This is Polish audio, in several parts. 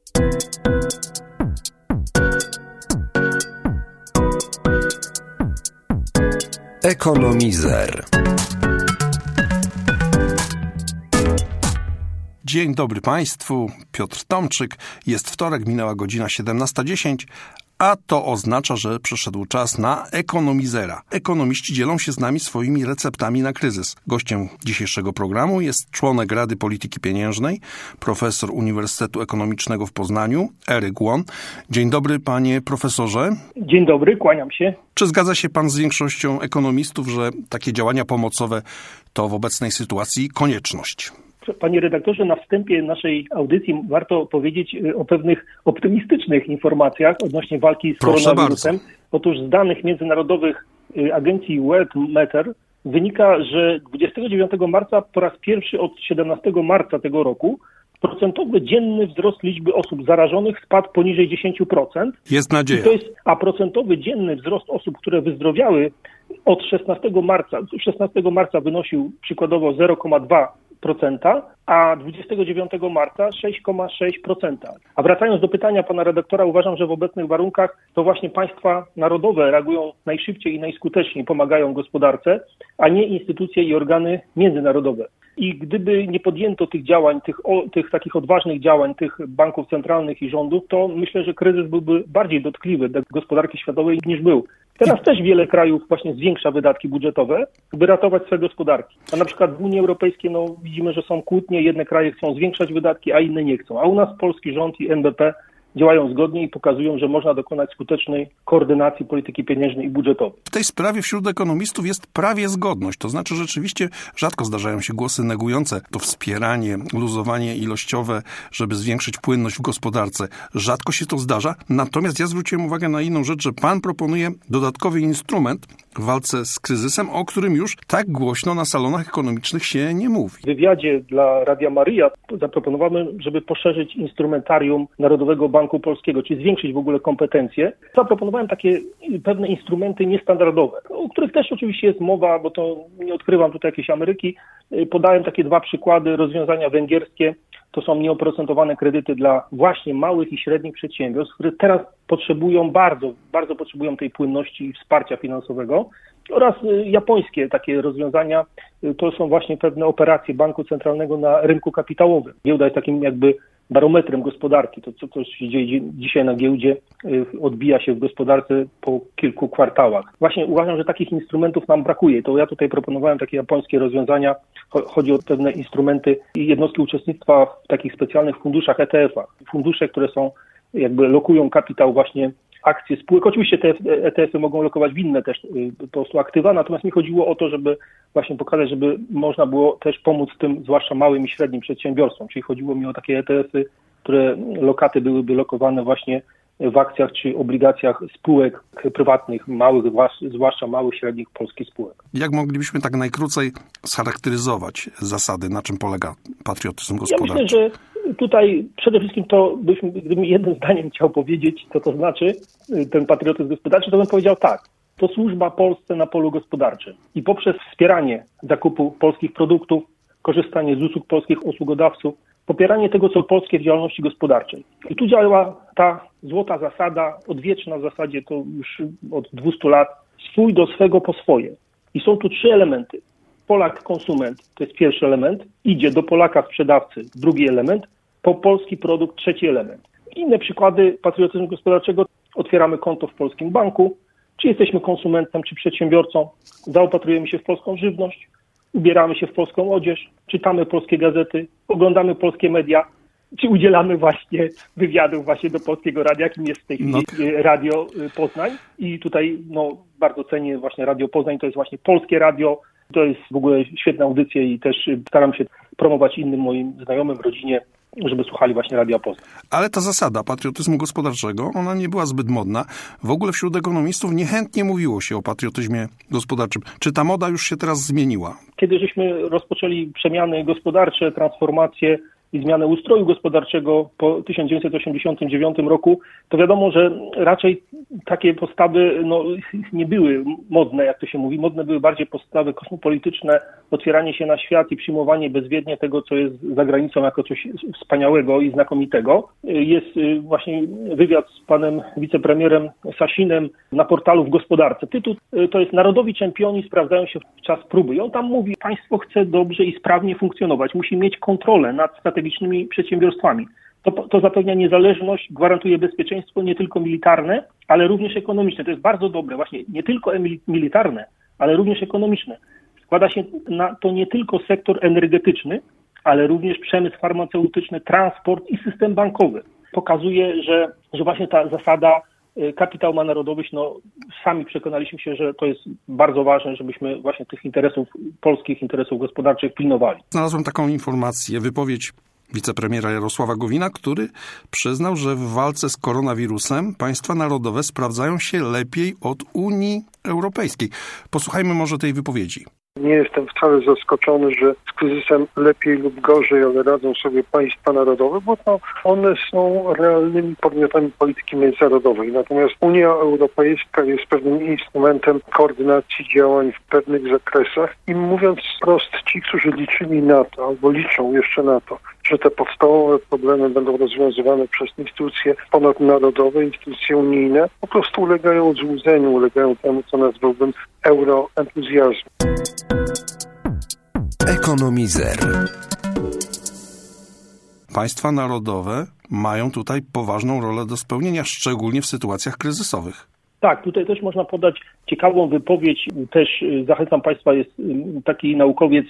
Ekonomizer. Dzień dobry Państwu, Piotr Tomczyk. Jest wtorek, minęła godzina 17:10, a to oznacza, że przyszedł czas na Ekonomizera. Ekonomiści dzielą się z nami swoimi receptami na kryzys. Gościem dzisiejszego programu jest członek Rady Polityki Pieniężnej, profesor Uniwersytetu Ekonomicznego w Poznaniu, Eryk Łon. Dzień dobry, panie profesorze. Dzień dobry, kłaniam się. Czy zgadza się pan z większością ekonomistów, że takie działania pomocowe to w obecnej sytuacji konieczność? Panie redaktorze, na wstępie naszej audycji warto powiedzieć o pewnych optymistycznych informacjach odnośnie walki z koronawirusem. Otóż z danych międzynarodowych agencji World Meter wynika, że 29 marca po raz pierwszy od 17 marca tego roku procentowy dzienny wzrost liczby osób zarażonych spadł poniżej 10%. Jest nadzieja. A procentowy dzienny wzrost osób, które wyzdrowiały od 16 marca wynosił przykładowo 0,2%, a 29 marca 6,6%. A wracając do pytania pana redaktora, uważam, że w obecnych warunkach to właśnie państwa narodowe reagują najszybciej i najskuteczniej, pomagają gospodarce, a nie instytucje i organy międzynarodowe. I gdyby nie podjęto tych działań, tych takich odważnych działań tych banków centralnych i rządów, to myślę, że kryzys byłby bardziej dotkliwy dla gospodarki światowej niż był. Teraz też wiele krajów właśnie zwiększa wydatki budżetowe, by ratować swoje gospodarki. A na przykład w Unii Europejskiej widzimy, że są kłótnie, jedne kraje chcą zwiększać wydatki, a inne nie chcą. A u nas polski rząd i NBP działają zgodnie i pokazują, że można dokonać skutecznej koordynacji polityki pieniężnej i budżetowej. W tej sprawie wśród ekonomistów jest prawie zgodność. To znaczy rzeczywiście rzadko zdarzają się głosy negujące to wspieranie, luzowanie ilościowe, żeby zwiększyć płynność w gospodarce. Rzadko się to zdarza. Natomiast ja zwróciłem uwagę na inną rzecz, że pan proponuje dodatkowy instrument w walce z kryzysem, o którym już tak głośno na salonach ekonomicznych się nie mówi. W wywiadzie dla Radia Maryja zaproponowano, żeby poszerzyć instrumentarium Narodowego Banku Polskiego, czyli zwiększyć w ogóle kompetencje. Zaproponowałem takie pewne instrumenty niestandardowe, o których też oczywiście jest mowa, bo to nie odkrywam tutaj jakiejś Ameryki. Podałem takie dwa przykłady, rozwiązania węgierskie. To są nieoprocentowane kredyty dla właśnie małych i średnich przedsiębiorstw, które teraz potrzebują, bardzo potrzebują tej płynności i wsparcia finansowego. Oraz japońskie takie rozwiązania, to są właśnie pewne operacje banku centralnego na rynku kapitałowym. Giełda jest takim jakby barometrem gospodarki. To, co się dzieje dzisiaj na giełdzie, odbija się w gospodarce po kilku kwartałach. Właśnie uważam, że takich instrumentów nam brakuje. To ja tutaj proponowałem takie japońskie rozwiązania. Chodzi o pewne instrumenty i jednostki uczestnictwa w takich specjalnych funduszach ETF-ach. Fundusze, które są jakby lokują kapitał właśnie akcje spółek. Oczywiście te ETF-y mogą lokować w inne też po prostu aktywa, natomiast mi chodziło o to, żeby właśnie pokazać, żeby można było też pomóc tym, zwłaszcza małym i średnim przedsiębiorstwom. Czyli chodziło mi o takie ETF-y, które lokaty byłyby lokowane właśnie w akcjach czy obligacjach spółek prywatnych, małych, zwłaszcza małych, średnich polskich spółek. Jak moglibyśmy tak najkrócej scharakteryzować zasady, na czym polega patriotyzm gospodarczy? Ja myślę, że tutaj przede wszystkim to gdybym jednym zdaniem chciał powiedzieć, co to znaczy ten patriotyzm gospodarczy, to bym powiedział tak. To służba Polsce na polu gospodarczym i poprzez wspieranie zakupu polskich produktów, korzystanie z usług polskich usługodawców, popieranie tego, co polskie w działalności gospodarczej. I tu działa ta złota zasada, odwieczna w zasadzie to już od 200 lat, swój do swego po swoje. I są tu trzy elementy. Polak konsument, to jest pierwszy element, idzie do Polaka sprzedawcy, drugi element, po polski produkt, trzeci element. Inne przykłady patriotyzmu gospodarczego, otwieramy konto w polskim banku, czy jesteśmy konsumentem, czy przedsiębiorcą, zaopatrujemy się w polską żywność, ubieramy się w polską odzież, czytamy polskie gazety, oglądamy polskie media, czy udzielamy właśnie wywiadów właśnie do Polskiego Radia, jakim jest w tej chwili Radio Poznań. I tutaj bardzo cenię właśnie Radio Poznań, to jest właśnie polskie radio, to jest w ogóle świetna audycja i też staram się promować innym moim znajomym, rodzinie, żeby słuchali właśnie Radia Poznań. Ale ta zasada patriotyzmu gospodarczego, ona nie była zbyt modna. W ogóle wśród ekonomistów niechętnie mówiło się o patriotyzmie gospodarczym. Czy ta moda już się teraz zmieniła? Kiedy żeśmy rozpoczęli przemiany gospodarcze, transformacje, i zmianę ustroju gospodarczego po 1989 roku, to wiadomo, że raczej takie postawy nie były modne, jak to się mówi. Modne były bardziej postawy kosmopolityczne, otwieranie się na świat i przyjmowanie bezwiednie tego, co jest za granicą, jako coś wspaniałego i znakomitego. Jest właśnie wywiad z panem wicepremierem Sasinem na portalu W Gospodarce. Tytuł to jest Narodowi czempioni sprawdzają się w czas próby. I on tam mówi, państwo chce dobrze i sprawnie funkcjonować, musi mieć kontrolę nad strategicznymi przedsiębiorstwami. To zapewnia niezależność, gwarantuje bezpieczeństwo nie tylko militarne, ale również ekonomiczne. To jest bardzo dobre, właśnie nie tylko militarne, ale również ekonomiczne. Składa się na to nie tylko sektor energetyczny, ale również przemysł farmaceutyczny, transport i system bankowy. Pokazuje, że właśnie ta zasada kapitał ma narodowość, sami przekonaliśmy się, że to jest bardzo ważne, żebyśmy właśnie tych interesów, polskich interesów gospodarczych pilnowali. Znalazłem taką informację, wypowiedź wicepremiera Jarosława Gowina, który przyznał, że w walce z koronawirusem państwa narodowe sprawdzają się lepiej od Unii Europejskiej. Posłuchajmy może tej wypowiedzi. Nie jestem wcale zaskoczony, że z kryzysem lepiej lub gorzej, ale radzą sobie państwa narodowe, bo one są realnymi podmiotami polityki międzynarodowej. Natomiast Unia Europejska jest pewnym instrumentem koordynacji działań w pewnych zakresach i mówiąc wprost, ci, którzy liczyli na to, albo liczą jeszcze na to, że te podstawowe problemy będą rozwiązywane przez instytucje ponadnarodowe, instytucje unijne, po prostu ulegają złudzeniu, ulegają temu, co nazwałbym euroentuzjazmu. Ekonomizer. Państwa narodowe mają tutaj poważną rolę do spełnienia, szczególnie w sytuacjach kryzysowych. Tak, tutaj też można podać ciekawą wypowiedź. Też zachęcam Państwa, jest taki naukowiec,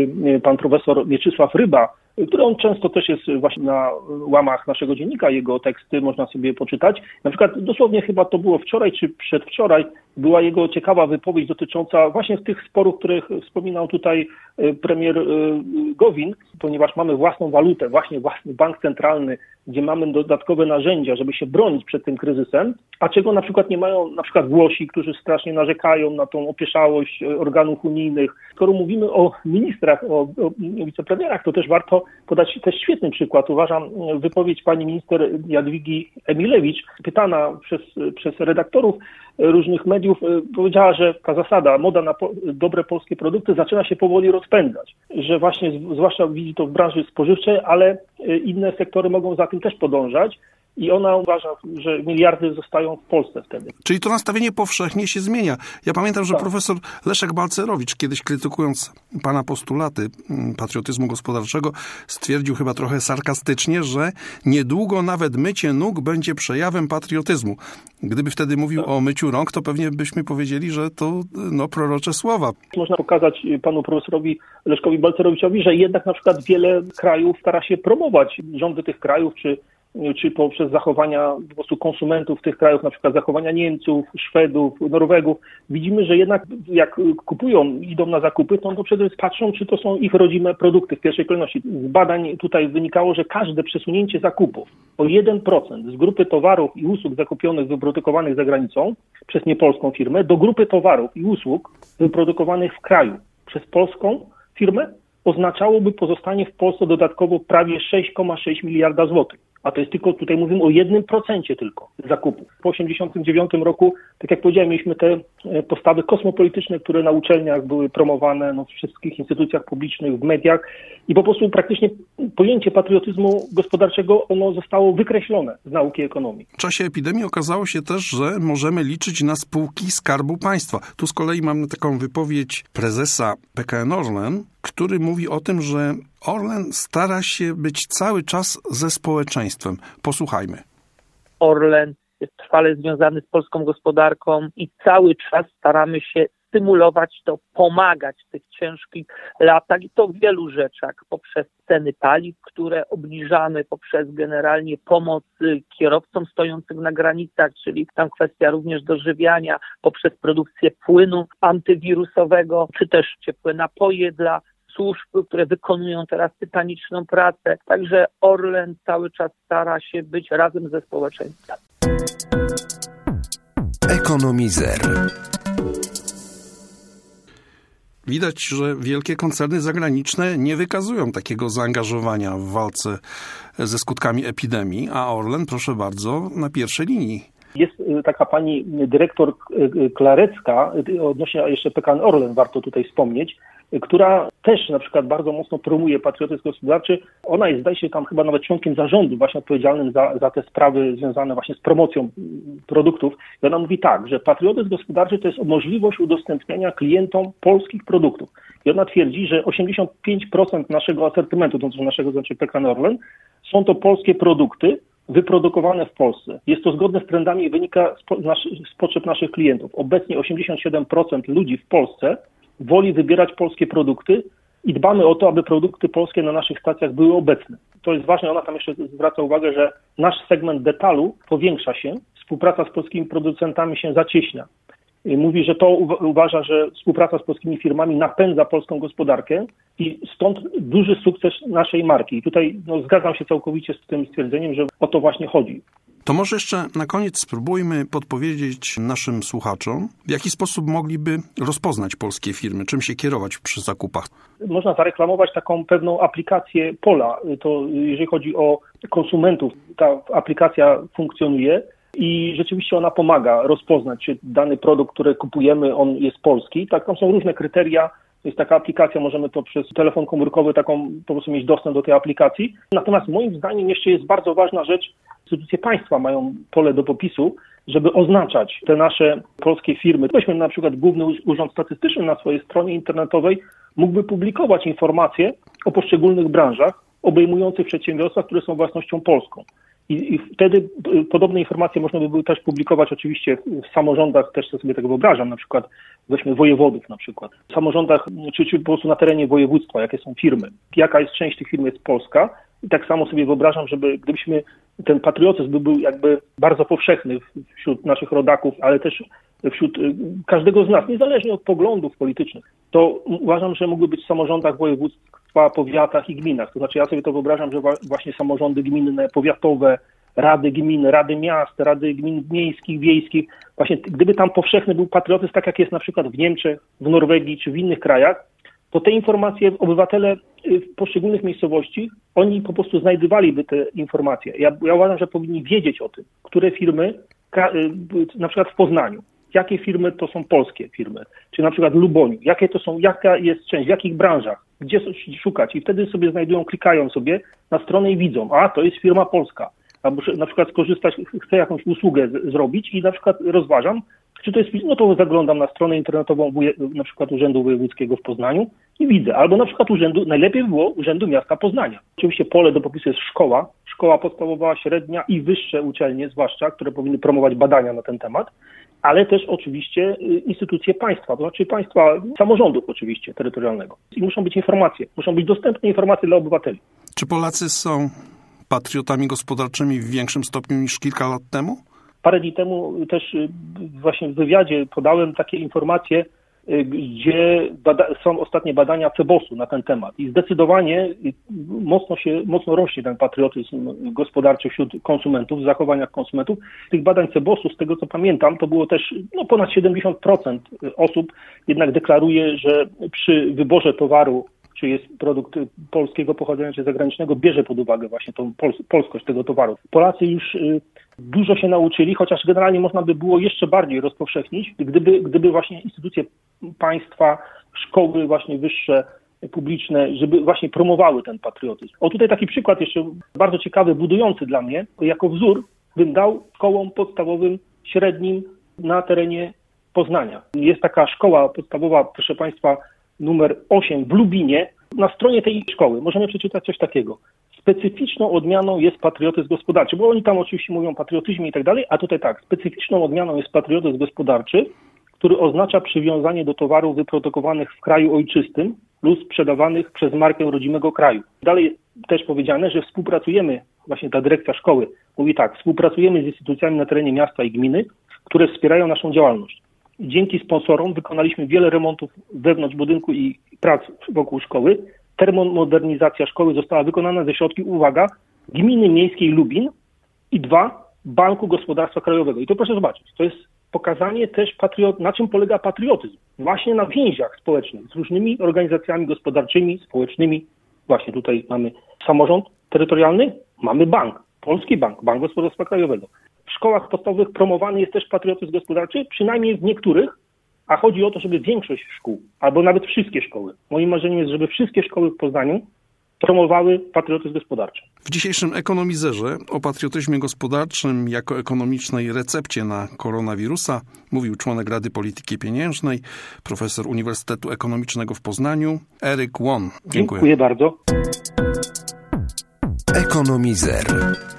pan profesor Mieczysław Ryba, który on często też jest właśnie na łamach naszego dziennika, jego teksty można sobie poczytać. Na przykład dosłownie chyba to było wczoraj czy przedwczoraj, była jego ciekawa wypowiedź dotycząca właśnie tych sporów, których wspominał tutaj premier Gowin, ponieważ mamy własną walutę, właśnie własny bank centralny, gdzie mamy dodatkowe narzędzia, żeby się bronić przed tym kryzysem, a czego na przykład nie mają na przykład Włosi, którzy strasznie narzekają na tą opieszałość organów unijnych. Skoro mówimy o ministrach, o wicepremierach, to też warto podać też świetny przykład. Uważam wypowiedź pani minister Jadwigi Emilewicz, pytana przez redaktorów różnych mediów, powiedziała, że ta zasada, moda na dobre polskie produkty zaczyna się powoli rozpędzać, że właśnie zwłaszcza widzi to w branży spożywczej, ale inne sektory mogą za tym też podążać. I ona uważa, że miliardy zostają w Polsce wtedy. Czyli to nastawienie powszechnie się zmienia. Ja pamiętam, że profesor Leszek Balcerowicz, kiedyś krytykując pana postulaty patriotyzmu gospodarczego, stwierdził chyba trochę sarkastycznie, że niedługo nawet mycie nóg będzie przejawem patriotyzmu. Gdyby wtedy mówił o myciu rąk, to pewnie byśmy powiedzieli, że to prorocze słowa. Można pokazać panu profesorowi Leszkowi Balcerowiczowi, że jednak na przykład wiele krajów stara się promować rządy tych krajów, czy poprzez zachowania po prostu konsumentów tych krajów, na przykład zachowania Niemców, Szwedów, Norwegów. Widzimy, że jednak jak kupują, idą na zakupy, to przede wszystkim patrzą, czy to są ich rodzime produkty w pierwszej kolejności. Z badań tutaj wynikało, że każde przesunięcie zakupów o 1% z grupy towarów i usług zakupionych, wyprodukowanych za granicą przez niepolską firmę do grupy towarów i usług wyprodukowanych w kraju przez polską firmę oznaczałoby pozostanie w Polsce dodatkowo prawie 6,6 miliarda złotych. A to jest tylko, tutaj mówimy o 1% tylko zakupów. Po 1989 roku, tak jak powiedziałem, mieliśmy te postawy kosmopolityczne, które na uczelniach były promowane, w wszystkich instytucjach publicznych, w mediach i po prostu praktycznie pojęcie patriotyzmu gospodarczego, ono zostało wykreślone z nauki ekonomii. W czasie epidemii okazało się też, że możemy liczyć na spółki Skarbu Państwa. Tu z kolei mamy taką wypowiedź prezesa PKN Orlen, który mówi o tym, że Orlen stara się być cały czas ze społeczeństwem. Posłuchajmy. Orlen jest trwale związany z polską gospodarką i cały czas staramy się stymulować to, pomagać w tych ciężkich latach i to w wielu rzeczach, poprzez ceny paliw, które obniżamy, poprzez generalnie pomoc kierowcom stojącym na granicach, czyli tam kwestia również dożywiania, poprzez produkcję płynu antywirusowego, czy też ciepłe napoje dla służb, które wykonują teraz tytaniczną pracę. Także Orlen cały czas stara się być razem ze społeczeństwem. Ekonomizer. Widać, że wielkie koncerny zagraniczne nie wykazują takiego zaangażowania w walce ze skutkami epidemii, a Orlen, proszę bardzo, na pierwszej linii. Jest taka pani dyrektor Klarecka, odnośnie jeszcze PKN Orlen warto tutaj wspomnieć, która też na przykład bardzo mocno promuje patriotyzm gospodarczy. Ona jest, zdaje się, tam chyba nawet członkiem zarządu właśnie odpowiedzialnym za te sprawy związane właśnie z promocją produktów. I ona mówi tak, że patriotyzm gospodarczy to jest możliwość udostępniania klientom polskich produktów. I ona twierdzi, że 85% naszego asortymentu, to naszego, znaczy PKN Orlen, są to polskie produkty wyprodukowane w Polsce. Jest to zgodne z trendami i wynika z potrzeb naszych klientów. Obecnie 87% ludzi w Polsce woli wybierać polskie produkty i dbamy o to, aby produkty polskie na naszych stacjach były obecne. To jest ważne, ona tam jeszcze zwraca uwagę, że nasz segment detalu powiększa się, współpraca z polskimi producentami się zacieśnia. Mówi, że to uważa, że współpraca z polskimi firmami napędza polską gospodarkę i stąd duży sukces naszej marki. I tutaj zgadzam się całkowicie z tym stwierdzeniem, że o to właśnie chodzi. To może jeszcze na koniec spróbujmy podpowiedzieć naszym słuchaczom, w jaki sposób mogliby rozpoznać polskie firmy, czym się kierować przy zakupach. Można zareklamować taką pewną aplikację Pola. To jeżeli chodzi o konsumentów, ta aplikacja funkcjonuje i rzeczywiście ona pomaga rozpoznać, czy dany produkt, który kupujemy, on jest polski. Tak, tam są różne kryteria. To jest taka aplikacja, możemy to przez telefon komórkowy taką po prostu mieć dostęp do tej aplikacji. Natomiast moim zdaniem jeszcze jest bardzo ważna rzecz. Instytucje państwa mają pole do popisu, żeby oznaczać te nasze polskie firmy. Weźmy na przykład Główny Urząd Statystyczny na swojej stronie internetowej mógłby publikować informacje o poszczególnych branżach obejmujących przedsiębiorstwa, które są własnością polską. I wtedy podobne informacje można by było też publikować oczywiście w samorządach, też sobie tego wyobrażam, na przykład weźmy wojewodów na przykład. W samorządach, czy po prostu na terenie województwa, jakie są firmy, jaka jest część tych firm jest polska. I tak samo sobie wyobrażam, gdybyśmy ten patriotyzm był jakby bardzo powszechny wśród naszych rodaków, ale też wśród każdego z nas, niezależnie od poglądów politycznych, to uważam, że mógłby być w samorządach województwa, powiatach i gminach. To znaczy ja sobie to wyobrażam, że właśnie samorządy gminne, powiatowe, rady gmin, rady miast, rady gmin miejskich, wiejskich, właśnie gdyby tam powszechny był patriotyzm, tak jak jest na przykład w Niemczech, w Norwegii czy w innych krajach, to te informacje obywatele w poszczególnych miejscowości, oni po prostu znajdywaliby te informacje. Ja uważam, że powinni wiedzieć o tym, które firmy, na przykład w Poznaniu, jakie firmy to są polskie firmy, czy na przykład w Luboniu, jaka jest część, w jakich branżach, gdzie szukać i wtedy sobie znajdują, klikają sobie na stronę i widzą, to jest firma polska, albo na przykład skorzystać, chcę jakąś usługę zrobić i na przykład rozważam, czy to jest, to zaglądam na stronę internetową na przykład Urzędu Wojewódzkiego w Poznaniu i widzę, albo na przykład najlepiej by było Urzędu Miasta Poznania. Oczywiście pole do popisu jest szkoła podstawowa, średnia i wyższe uczelnie zwłaszcza, które powinny promować badania na ten temat, ale też oczywiście instytucje państwa, to znaczy państwa, samorządów oczywiście terytorialnego. I muszą być dostępne informacje dla obywateli. Czy Polacy są patriotami gospodarczymi w większym stopniu niż kilka lat temu? Parę dni temu też właśnie w wywiadzie podałem takie informacje, gdzie są ostatnie badania CBOS-u na ten temat i zdecydowanie mocno rośnie ten patriotyzm gospodarczy wśród konsumentów, w zachowaniach konsumentów. Z tych badań CBOS-u, z tego co pamiętam, to było też ponad 70% osób jednak deklaruje, że przy wyborze towaru, czy jest produkt polskiego pochodzenia, czy zagranicznego, bierze pod uwagę właśnie tą polskość tego towaru. Polacy już dużo się nauczyli, chociaż generalnie można by było jeszcze bardziej rozpowszechnić, gdyby właśnie instytucje państwa, szkoły właśnie wyższe, publiczne, żeby właśnie promowały ten patriotyzm. Tutaj taki przykład jeszcze bardzo ciekawy, budujący dla mnie, jako wzór bym dał szkołom podstawowym, średnim na terenie Poznania. Jest taka szkoła podstawowa, proszę Państwa, numer 8 w Lubinie. Na stronie tej szkoły możemy przeczytać coś takiego. Specyficzną odmianą jest patriotyzm gospodarczy, bo oni tam oczywiście mówią o patriotyzmie i tak dalej, a tutaj tak, specyficzną odmianą jest patriotyzm gospodarczy, który oznacza przywiązanie do towarów wyprodukowanych w kraju ojczystym lub sprzedawanych przez markę rodzimego kraju. Dalej też powiedziane, że współpracujemy, właśnie ta dyrekcja szkoły mówi tak, współpracujemy z instytucjami na terenie miasta i gminy, które wspierają naszą działalność. Dzięki sponsorom wykonaliśmy wiele remontów wewnątrz budynku i prac wokół szkoły. Termomodernizacja szkoły została wykonana ze środków, uwaga, Gminy Miejskiej Lubin i 2 Banku Gospodarstwa Krajowego. I to proszę zobaczyć, to jest pokazanie też na czym polega patriotyzm. Właśnie na więziach społecznych z różnymi organizacjami gospodarczymi, społecznymi. Właśnie tutaj mamy samorząd terytorialny, mamy bank, Polski Bank, Bank Gospodarstwa Krajowego. W szkołach podstawowych promowany jest też patriotyzm gospodarczy, przynajmniej w niektórych, a chodzi o to, żeby większość szkół, albo nawet wszystkie szkoły. Moim marzeniem jest, żeby wszystkie szkoły w Poznaniu promowały patriotyzm gospodarczy. W dzisiejszym Ekonomizerze o patriotyzmie gospodarczym jako ekonomicznej recepcie na koronawirusa mówił członek Rady Polityki Pieniężnej, profesor Uniwersytetu Ekonomicznego w Poznaniu, Eryk Łon. Dziękuję bardzo. Ekonomizer.